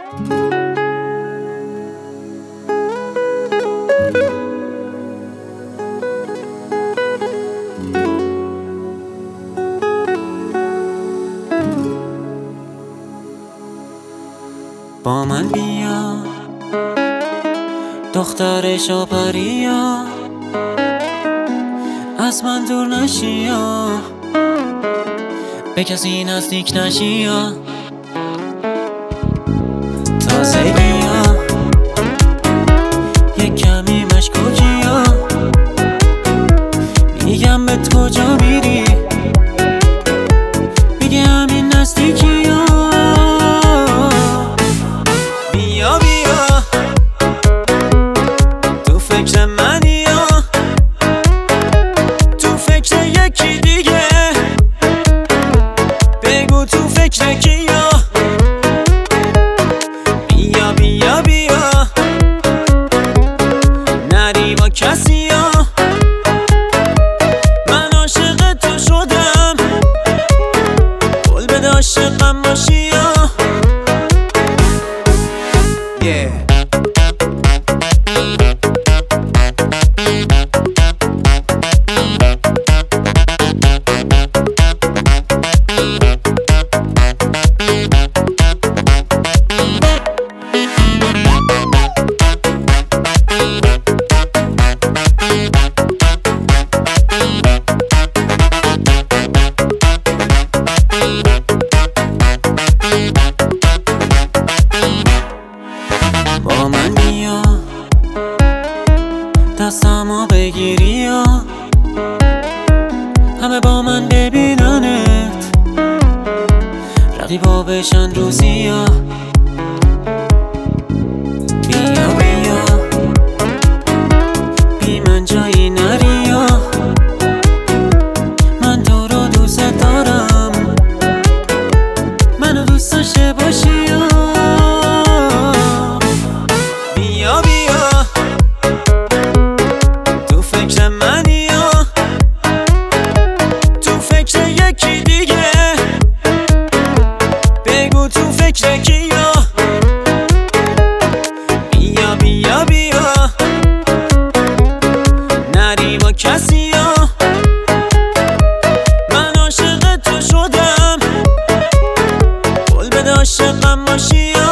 با من بیا دختر شاپریا، از من دور نشیا، به کسی نزدیک نشیا. تازگیا یک کمی مشکوکیا، میگم بهت کجا میری، میگه همین نزدیکیا. بیا بیا تو فکر منی یا تو فکر یکی دیگه، بگو تو فکر کیا. بیا بیا بیا نری با کسی یا، من عاشق تو شدم، قول بده عاشقم باشی یا. با من بیا دستمو بگیری یا، همه با من ببیننت، رقیبا بشن روزی یا. بیا بیا بی من جایی نری یا، من تو رو دوست دارم، منو دوست داشته باشی یا. بیا بیا تو فکر منی یا تو فکر یکی دیگه، بگو تو فکر کیا. بیا بیا بیا نری با کسی یا، من عاشق تو شدم، قول بده عاشقم باشی یا.